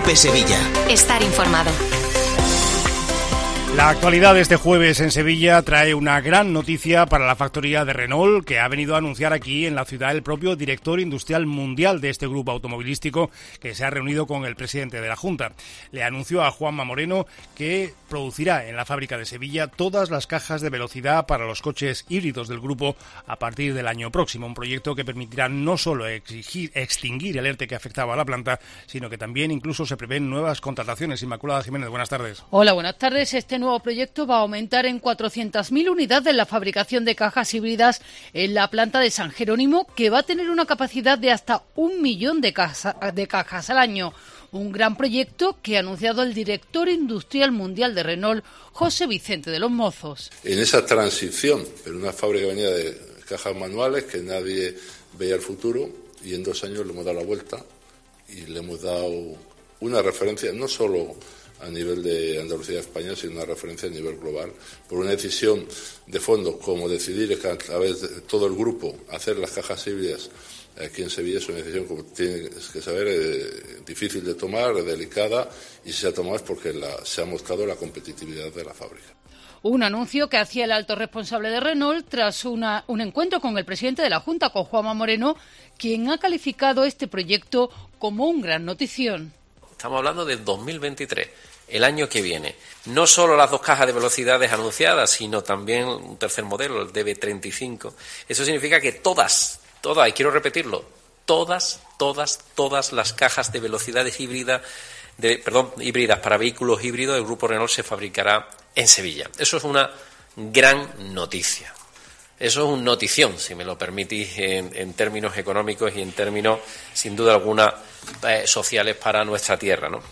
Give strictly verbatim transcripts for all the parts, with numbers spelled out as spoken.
COPE Sevilla. Estar informado. La actualidad de este jueves en Sevilla trae una gran noticia para la factoría de Renault, que ha venido a anunciar aquí en la ciudad el propio director industrial mundial de este grupo automovilístico, que se ha reunido con el presidente de la Junta. Le anunció a Juanma Moreno que producirá en la fábrica de Sevilla todas las cajas de velocidad para los coches híbridos del grupo a partir del año próximo, un proyecto que permitirá no solo exigir, extinguir el ERTE que afectaba a la planta, sino que también incluso se prevén nuevas contrataciones. Inmaculada Jiménez, buenas tardes. Hola, buenas tardes. Este nuevo proyecto va a aumentar en cuatrocientas mil unidades la fabricación de cajas híbridas en la planta de San Jerónimo, que va a tener una capacidad de hasta un millón de, casa, de cajas al año. Un gran proyecto que ha anunciado el director industrial mundial de Renault, José Vicente de los Mozos. En esa transición, en una fábrica que venía de cajas manuales, que nadie veía el futuro, y en dos años le hemos dado la vuelta y le hemos dado una referencia, no solo a nivel de Andalucía y España, sino una referencia a nivel global, por una decisión de fondo, como decidir que a través de todo el grupo hacer las cajas híbridas aquí en Sevilla. Es una decisión, como tienes que saber, eh, difícil de tomar, delicada, y si se ha tomado es porque la, se ha mostrado la competitividad de la fábrica. Un anuncio que hacía el alto responsable de Renault tras una, un encuentro con el presidente de la Junta, con Juanma Moreno, quien ha calificado este proyecto como un gran notición. Estamos hablando de dos mil veintitrés, el año que viene. No solo las dos cajas de velocidades anunciadas, sino también un tercer modelo, el D B treinta y cinco. Eso significa que todas, todas, y quiero repetirlo, todas, todas, todas las cajas de velocidades híbridas, de, perdón, híbridas para vehículos híbridos del Grupo Renault se fabricará en Sevilla. Eso es una gran noticia. Eso es un notición, si me lo permitís, en, en términos económicos y en términos, sin duda alguna, eh, sociales para nuestra tierra, ¿no?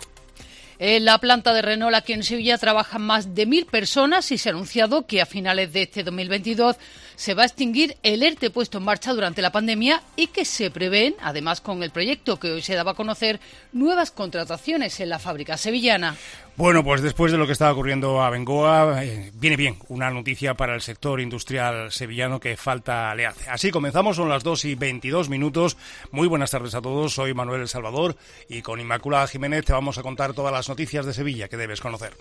En la planta de Renault aquí en Sevilla trabajan más de mil personas y se ha anunciado que a finales de este dos mil veintidós se va a extinguir el ERTE puesto en marcha durante la pandemia y que se prevén, además con el proyecto que hoy se daba a conocer, nuevas contrataciones en la fábrica sevillana. Bueno, pues después de lo que estaba ocurriendo a Bengoa, eh, viene bien una noticia para el sector industrial sevillano que falta le hace. Así comenzamos, son las dos y veintidós minutos. Muy buenas tardes a todos, soy Manuel El Salvador y con Inmaculada Jiménez te vamos a contar todas las noticias de Sevilla que debes conocer.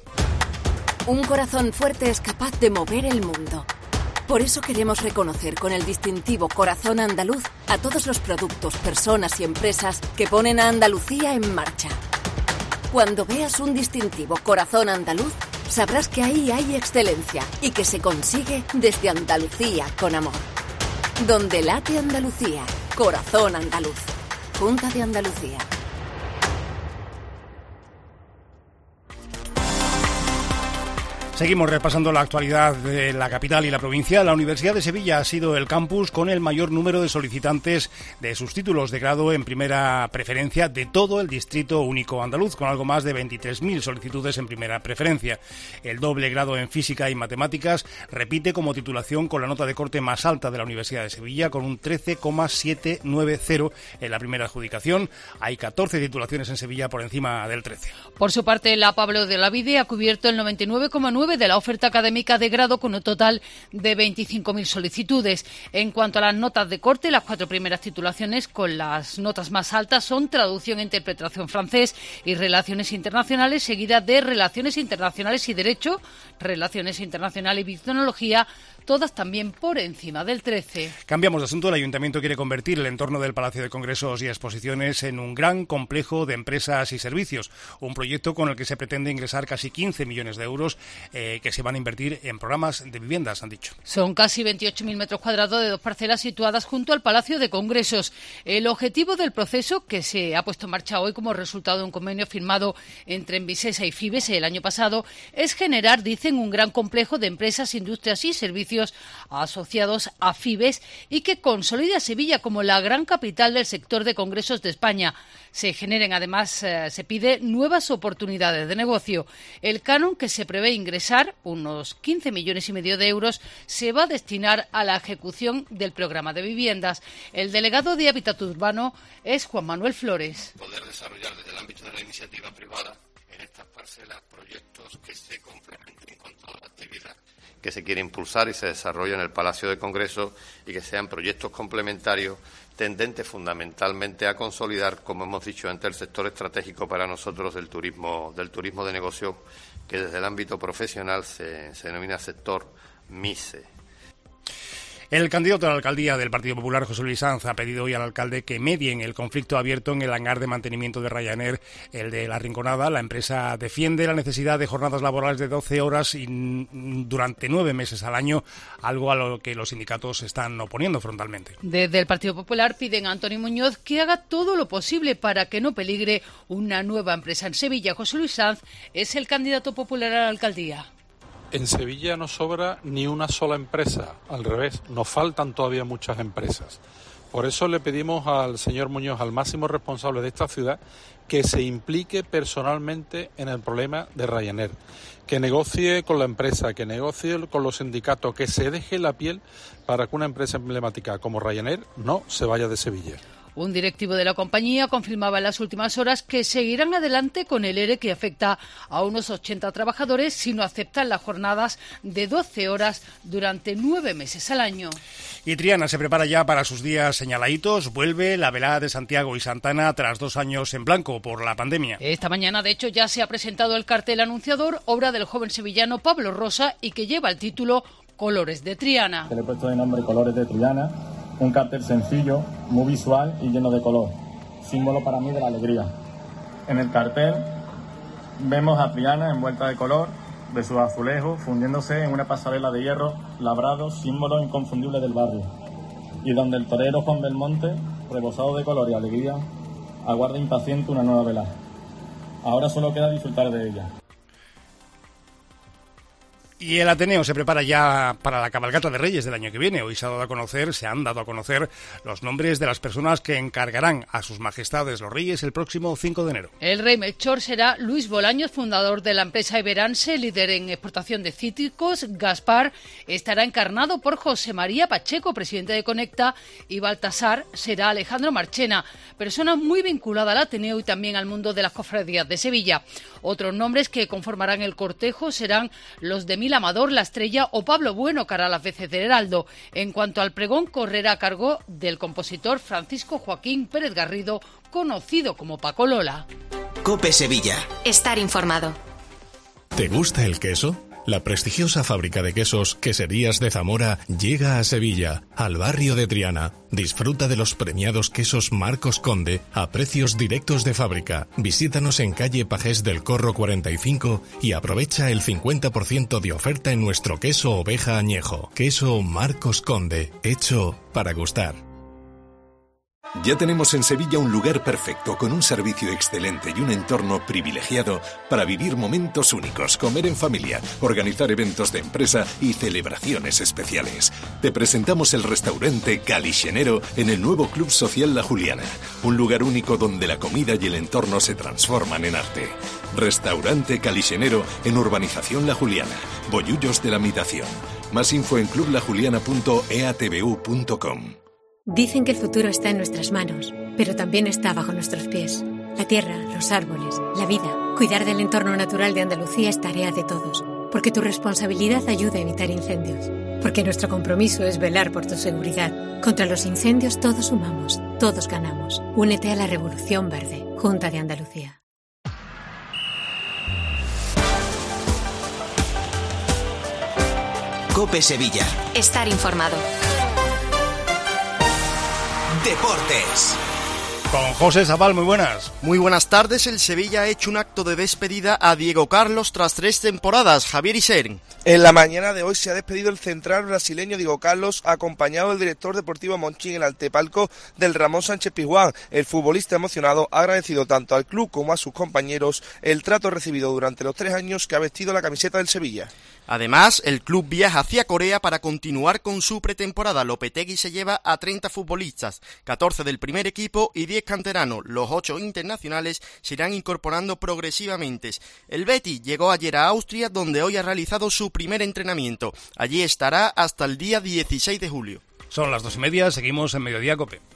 Un corazón fuerte es capaz de mover el mundo. Por eso queremos reconocer con el distintivo Corazón Andaluz a todos los productos, personas y empresas que ponen a Andalucía en marcha. Cuando veas un distintivo Corazón Andaluz, sabrás que ahí hay excelencia y que se consigue desde Andalucía con amor. Donde late Andalucía, Corazón Andaluz. Junta de Andalucía. Seguimos repasando la actualidad de la capital y la provincia. La Universidad de Sevilla ha sido el campus con el mayor número de solicitantes de sus títulos de grado en primera preferencia de todo el Distrito Único Andaluz, con algo más de veintitrés mil solicitudes en primera preferencia. El doble grado en Física y Matemáticas repite como titulación con la nota de corte más alta de la Universidad de Sevilla, con un trece coma setecientos noventa en la primera adjudicación. Hay catorce titulaciones en Sevilla por encima del trece. Por su parte, la Pablo de Olavide ha cubierto el noventa y nueve coma nueve de la oferta académica de grado con un total de veinticinco mil solicitudes. En cuanto a las notas de corte, las cuatro primeras titulaciones con las notas más altas son Traducción e Interpretación Francés y Relaciones Internacionales, seguidas de Relaciones Internacionales y Derecho, Relaciones Internacionales y Biotecnología, todas también por encima del trece. Cambiamos de asunto. El Ayuntamiento quiere convertir el entorno del Palacio de Congresos y Exposiciones en un gran complejo de empresas y servicios, un proyecto con el que se pretende ingresar casi quince millones de euros eh, que se van a invertir en programas de viviendas, han dicho. Son casi veintiocho mil metros cuadrados de dos parcelas situadas junto al Palacio de Congresos. El objetivo del proceso, que se ha puesto en marcha hoy como resultado de un convenio firmado entre Envisesa y Fibes el año pasado, es generar, dicen, un gran complejo de empresas, industrias y servicios asociados a Fibes y que consolide a Sevilla como la gran capital del sector de congresos de España. Se generen, además, eh, se pide nuevas oportunidades de negocio. El canon que se prevé ingresar, unos quince millones y medio de euros, se va a destinar a la ejecución del programa de viviendas. El delegado de Hábitat Urbano es Juan Manuel Flores. Poder desarrollar desde el ámbito de la iniciativa privada en estas parcelas proyectos que se complementen con toda la actividad que se quiere impulsar y se desarrolla en el Palacio de Congresos y que sean proyectos complementarios tendentes fundamentalmente a consolidar, como hemos dicho antes, el sector estratégico para nosotros del turismo, del turismo de negocio, que desde el ámbito profesional se, se denomina sector MICE. El candidato a la alcaldía del Partido Popular, José Luis Sanz, ha pedido hoy al alcalde que medien el conflicto abierto en el hangar de mantenimiento de Ryanair, el de La Rinconada. La empresa defiende la necesidad de jornadas laborales de doce horas y durante nueve meses al año, algo a lo que los sindicatos se están oponiendo frontalmente. Desde el Partido Popular piden a Antonio Muñoz que haga todo lo posible para que no peligre una nueva empresa en Sevilla. José Luis Sanz es el candidato popular a la alcaldía. En Sevilla no sobra ni una sola empresa, al revés, nos faltan todavía muchas empresas. Por eso le pedimos al señor Muñoz, al máximo responsable de esta ciudad, que se implique personalmente en el problema de Ryanair, que negocie con la empresa, que negocie con los sindicatos, que se deje la piel para que una empresa emblemática como Ryanair no se vaya de Sevilla. Un directivo de la compañía confirmaba en las últimas horas que seguirán adelante con el ERE que afecta a unos ochenta trabajadores si no aceptan las jornadas de doce horas durante nueve meses al año. Y Triana se prepara ya para sus días señaladitos. Vuelve la velada de Santiago y Santana tras dos años en blanco por la pandemia. Esta mañana, de hecho, ya se ha presentado el cartel anunciador, obra del joven sevillano Pablo Rosa, y que lleva el título Colores de Triana. Se le he puesto de nombre Colores de Triana. Un cartel sencillo, muy visual y lleno de color, símbolo para mí de la alegría. En el cartel vemos a Triana envuelta de color, de sus azulejos, fundiéndose en una pasarela de hierro labrado, símbolo inconfundible del barrio, y donde el torero Juan Belmonte, rebosado de color y alegría, aguarda impaciente una nueva velada. Ahora solo queda disfrutar de ella. Y el Ateneo se prepara ya para la cabalgata de Reyes del año que viene. Hoy se ha dado a conocer, se han dado a conocer los nombres de las personas que encargarán a sus majestades los Reyes el próximo cinco de enero. El rey Melchor será Luis Bolaños, fundador de la empresa Iberanse, líder en exportación de cítricos. Gaspar estará encarnado por José María Pacheco, presidente de Conecta, y Baltasar será Alejandro Marchena, persona muy vinculada al Ateneo y también al mundo de las cofradías de Sevilla. Otros nombres que conformarán el cortejo serán los de Mil Amador, La Estrella o Pablo Bueno, cara a las veces del Heraldo. En cuanto al pregón, correrá a cargo del compositor Francisco Joaquín Pérez Garrido, conocido como Paco Lola. COPE Sevilla. Estar informado. ¿Te gusta el queso? La prestigiosa fábrica de quesos Queserías de Zamora llega a Sevilla, al barrio de Triana. Disfruta de los premiados quesos Marcos Conde a precios directos de fábrica. Visítanos en calle Pajés del Corro cuarenta y cinco y aprovecha el cincuenta por ciento de oferta en nuestro queso oveja añejo. Queso Marcos Conde, hecho para gustar. Ya tenemos en Sevilla un lugar perfecto, con un servicio excelente y un entorno privilegiado para vivir momentos únicos, comer en familia, organizar eventos de empresa y celebraciones especiales. Te presentamos el restaurante Calixenero en el nuevo Club Social La Juliana, un lugar único donde la comida y el entorno se transforman en arte. Restaurante Calixenero en Urbanización La Juliana, Bollullos de la Mitación. Más info en club la juliana punto e a t v u punto com. Dicen que el futuro está en nuestras manos, pero también está bajo nuestros pies. La tierra, los árboles, la vida. Cuidar del entorno natural de Andalucía es tarea de todos, porque tu responsabilidad ayuda a evitar incendios, porque nuestro compromiso es velar por tu seguridad. Contra los incendios todos sumamos, todos ganamos. Únete a la Revolución Verde, Junta de Andalucía. COPE Sevilla. Estar informado. Deportes. Con José Zabal, muy buenas. Muy buenas tardes. El Sevilla ha hecho un acto de despedida a Diego Carlos tras tres temporadas. Javier Isern. En la mañana de hoy se ha despedido el central brasileño Diego Carlos, acompañado del director deportivo Monchi en el antepalco del Ramón Sánchez Pizjuán. El futbolista emocionado ha agradecido tanto al club como a sus compañeros el trato recibido durante los tres años que ha vestido la camiseta del Sevilla. Además, el club viaja hacia Corea para continuar con su pretemporada. Lopetegui se lleva a treinta futbolistas, catorce del primer equipo y diez canteranos. Los ocho internacionales se irán incorporando progresivamente. El Betis llegó ayer a Austria, donde hoy ha realizado su primer entrenamiento. Allí estará hasta el día dieciséis de julio. Son las dos y media, seguimos en Mediodía COPE.